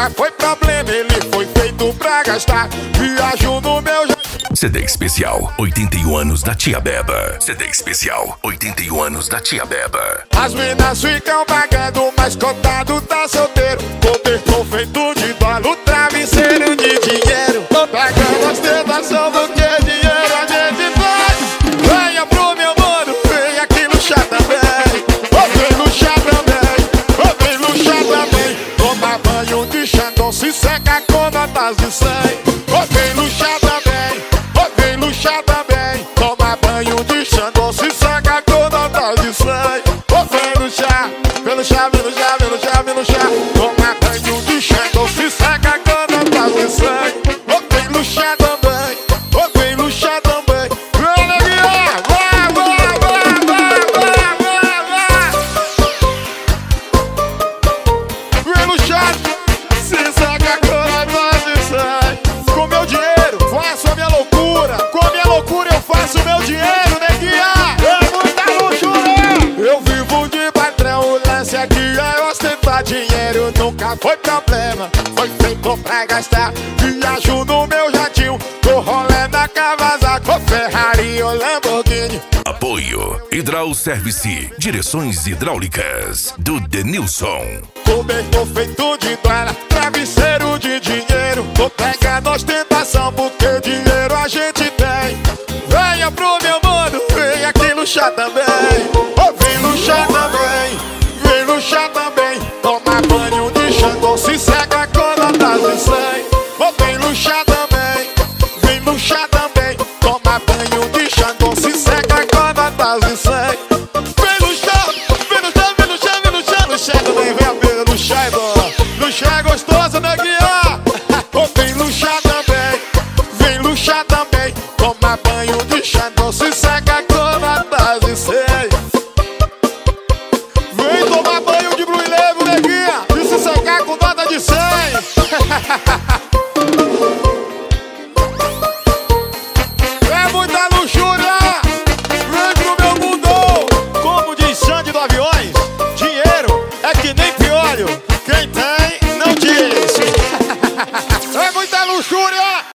nunca foi problema, ele foi feito pra gastar. Viajo no meu CD especial 81 anos da Tia Beba. CD especial 81 anos da Tia Beba. As minas ficam pagando, mas contado tá solteiro. Cobertor feito de dólar, travesseiro de dinheiro. Tô pagando ostentação porque dinheiro a gente faz. Venha pro meu mano, vem aqui luxar também. Vem luxar também, vem luxar também. Toma banho de Xandão, se seca com notas de 100. Vem luxar também, vem luxar também. Toma banho de Xandão, se seca com notas de 100. Vem luxar, vem luxar, vem luxar, vem luxar, vem luxar. Toma banho de Xandão, se seca com notas de 100. Vem luxar também, vem luxar também. Vem alegria, vai, vai, vai, vai, vai, vai. Vem luxar, se seca com notas de 100. Com meu dinheiro, faço a minha loucura. Com a minha loucura eu faço meu dinheiro, neguinha. É muita luxúria. Eu vivo de patrão, o lance aqui é ostentar dinheiro. Nunca foi problema, foi feito pra gastar. Viajo no meu jatinho, tô rolê na Kawasaki, Ferrari ou Lamborghini. Apoio Hidral Service, direções hidráulicas do Denilson. Cobertor feito de dólar, travesseiro de dinheiro. Tô pegando ostentação porque dinheiro a gente tem. Venha pro meu mano, vem aqui luxar também. Vem luxar também, vem luxar também. Toma banho de Xandão, se seca com notas de 100. Vem luxar também, vem luxar também. Toma banho de Xandão, se seca com notas de 100. Vem luxar, vem luxar, vem luxar, vem luxar. Luxar também, vem a pega, luxar é bom. Luxar é gostoso, né, guia? Vem luxar também, vem luxar também. Toma banho de Xandão, se seca